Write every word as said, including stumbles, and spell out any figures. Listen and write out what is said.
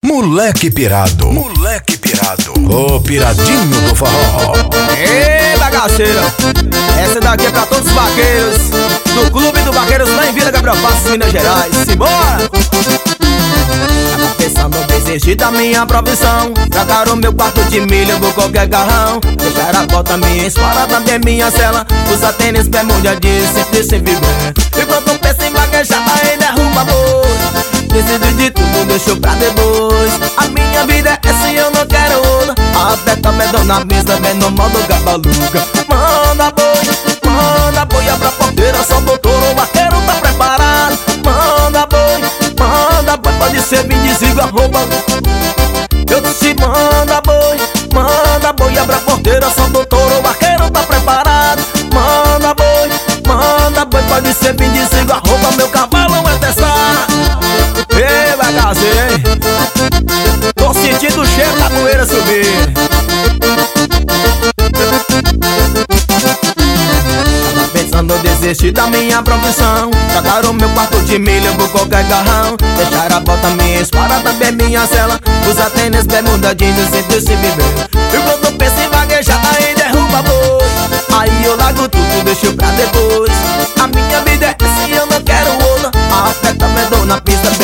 Moleque pirado, moleque pirado, o piradinho do forró. Ei, bagaceira, essa daqui é pra todos os vaqueiros do Clube do Vaqueiros lá em Vila Gabriel Passos, Minas Gerais. Simbora! Tava pensando em desistir da minha profissão, tratar o meu quarto de milho por qualquer garrão, deixar a bota minha esparada dentro minha cela, usar tênis, bermuda jeans, sempre sem viver. E quando penso em vaquejar, aí derruba boi. Decidi de tudo, deixou pra depois. A minha vida é essa e eu não quero outra. Aperta medão na mesa, bem no modo gabaluga. Manda boi, manda boi, abre a porteira, só doutor, o vaqueiro tá preparado. Manda boi, manda boi, pode ser, me desliga a roupa. Eu disse manda boi, manda boi, abre a porteira, só doutor, o vaqueiro tá preparado. Manda boi, manda boi, pode ser, me desliga a roupa, meu cavalo é testado. Ei, bagaceira, hein? Tô sentindo o cheiro da poeira subir. Tava pensando em desistir da minha profissão, tratar o meu quarto de milho por qualquer garrão, deixar a bota minha esparada, também minha cela, usar tênis, bermuda jeans, sempre se viver. E quando penso em vaguejar, aí derruba boi. Aí eu largo tudo, deixo pra depois. A minha vida é essa e eu não quero outra. Aperta medão na pista,